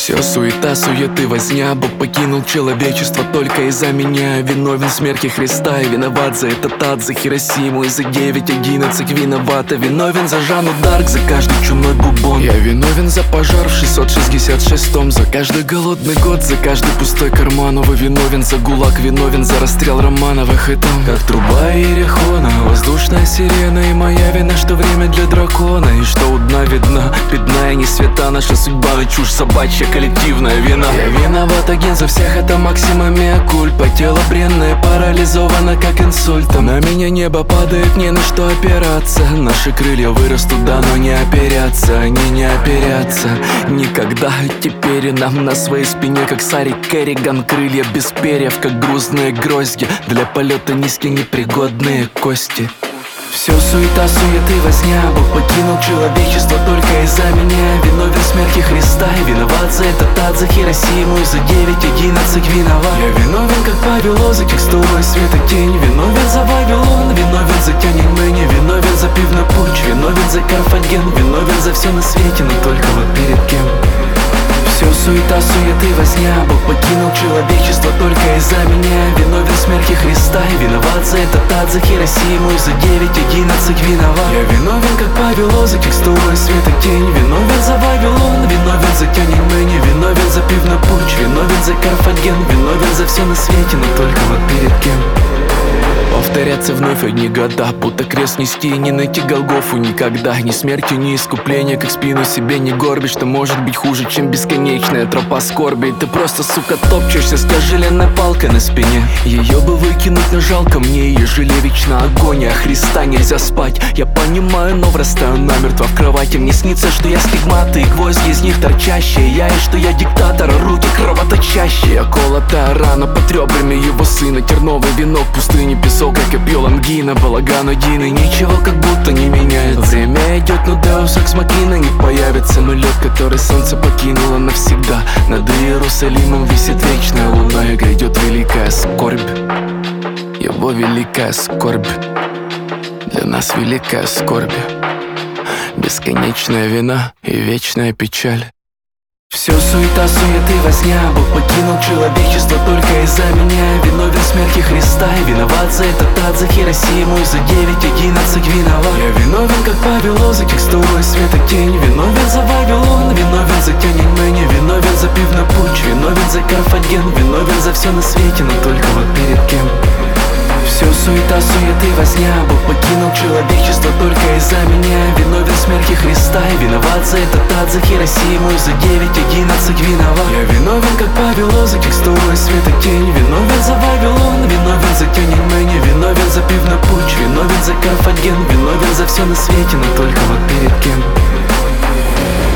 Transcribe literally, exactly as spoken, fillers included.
Все суета, суеты, возня. Бог покинул человечество только из-за меня. Виновен в смерти Христа и виноват за этот ад, за Хиросиму и за девять одиннадцать виновата. Виновен за Жанну Дарк, за каждый чумной бубон. Я виновен за пожар в шестьсот шестьдесят шестом, за каждый голодный год, за каждый пустой карман. Вы виновен за ГУЛАГ, виновен за расстрел Романовых. И там, как труба Иерихона, воздушная сирена. И моя вина, что время для дракона, и что у дна видна бедная не света наша судьба, но чушь собачья, коллективная вина. Я виноват один за всех, это максима меа кульпа. Тело бренное, парализовано как инсультом. На меня небо падает, не на что опираться. Наши крылья вырастут, да, но не оперятся. Они не оперятся никогда. Теперь и нам на своей спине, как Сари Керриган, крылья без перьев, как грузные грозди. Для полета низкие непригодные кости. Все суета, суеты, возня. Бог покинул человечество только из-за меня. Виновен в смерти Христа и виноват за этот ад, за Хиросиму и за девять одиннадцать виноват. Я виновен, как Павел, за текстурой света тень. Виновен за Вавилон, виновен за Тяньаньмэнь. Виновен за пивной путь, виновен за Карфаген. Виновен за все на свете, но только вот перед кем. Все суета, суеты, возня. Бог покинул человечество только из-за меня. Виновен в смерти Христа и виноват за этот ад, за Хиросиму и за девять одиннадцать виноват. Я виновен, как Павел, за текстурой света тень. Виновен за Вавилон, виновен за Тяньаньмэнь. Виновен за пивной путь, виновен за Карфаген. Виновен за все на свете, но только вот перед кем. Повторяться вновь одни года, будто крест нести и не найти Голгофу никогда. Ни смерти, ни искупления, как спину себе не горбишь. Что может быть хуже, чем бесконечная тропа скорби. И ты просто, сука, топчешься с тяжеленной палкой на спине. Ее бы выкинуть, но жалко мне, ее жили вечно агония. Христа нельзя спать, я понимаю, но врастаю намертво в кровати. Мне снится, что я стигматы и гвозди из них торчащие. Я и что я диктатор, руки кровоточащие. Я колотая рана под ребрами его сына. Терновый венок, пустыни, песок, как я пил ангина, балаган один. И ничего как будто не меняется. Время идет, но Deus Ex Machina не появится. Самолет, который солнце покинуло навсегда. Над Иерусалимом висит вечная луна. И грядет великая скорбь, его великая скорбь. Для нас великая скорбь, бесконечная вина и вечная печаль. Все суета, суеты, возня. Бог покинул человечество только из-за меня. Виновен в смерти Христа и виноват за этот ад, за Хиросиму и за девять одиннадцать виноват. Я виновен, как Павел, за текстурой света тень. Виновен за Вавилон, виновен за Тяньаньмэнь. Виновен за пивной путь, виновен за Карфаген. Виновен за все на свете, но только вот перед кем. Все суета, суеты, возня. Бог покинул человечество только из-за меня. Виновен в смерти Христа и виноват за этот ад, за Хиросиму и за девять одиннадцать виноват. Я виновен, как Павел, за текстурой света тень. Виновен за Вавилон, виновен за Тяньаньмэнь. Виновен за пивной путь, виновен за Карфаген. Виновен за все на свете, но только вот перед кем.